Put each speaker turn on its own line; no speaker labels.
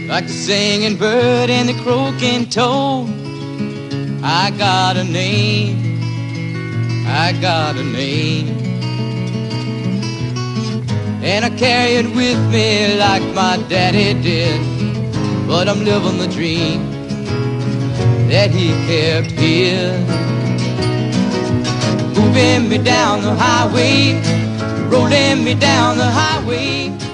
like the singing bird and the croaking toad. I got a name, I got a name, and I carry it with me like my daddy did. But I'm living the dream that he kept here. Moving me down the highway, rolling me down the highway.